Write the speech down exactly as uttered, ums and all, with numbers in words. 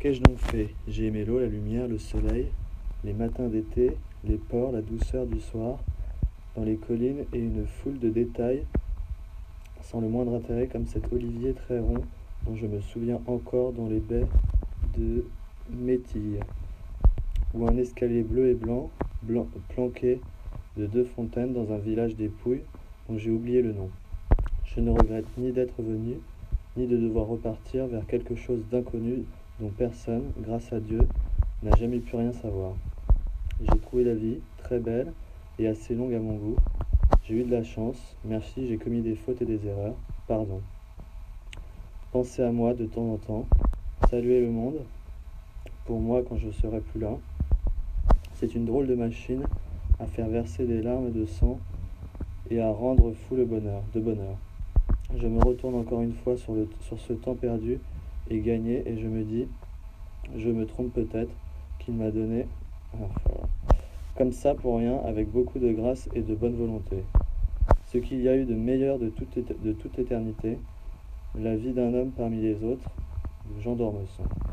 Qu'ai-je donc fait? J'ai aimé l'eau, la lumière, le soleil, les matins d'été, les ports, la douceur du soir, dans les collines et une foule de détails, sans le moindre intérêt, comme cet olivier très rond dont je me souviens encore dans les baies de Métille, ou un escalier bleu et blanc, blanc planqué de deux fontaines dans un village des Pouilles dont j'ai oublié le nom. Je ne regrette ni d'être venu, ni de devoir repartir vers quelque chose d'inconnu dont personne, grâce à Dieu, n'a jamais pu rien savoir. J'ai trouvé la vie très belle et assez longue à mon goût. J'ai eu de la chance, merci, j'ai commis des fautes et des erreurs, pardon. Pensez à moi de temps en temps, saluez le monde, pour moi quand je serai plus là. C'est une drôle de machine à faire verser des larmes de sang et à rendre fou le bonheur, de bonheur. Je me retourne encore une fois sur, le, sur ce temps perdu et gagné et je me dis, je me trompe peut-être, qu'il m'a donné, enfin, comme ça pour rien, avec beaucoup de grâce et de bonne volonté. Ce qu'il y a eu de meilleur de toute, de toute éternité, la vie d'un homme parmi les autres, de Jean d'Ormesson.